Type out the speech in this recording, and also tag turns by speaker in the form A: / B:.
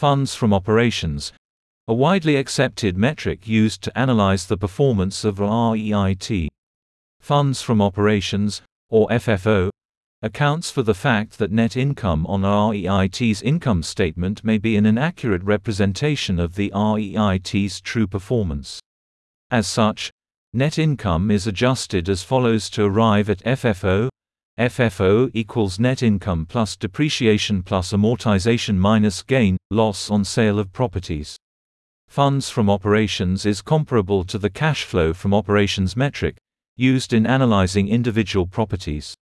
A: Funds from operations, a widely accepted metric used to analyze the performance of REIT. Funds from operations, or FFO, accounts for the fact that net income on REIT's income statement may be an inaccurate representation of the REIT's true performance. As such, net income is adjusted as follows to arrive at FFO. FFO equals net income plus depreciation plus amortization minus gain, loss on sale of properties. Funds from operations is comparable to the cash flow from operations metric, used in analyzing individual properties.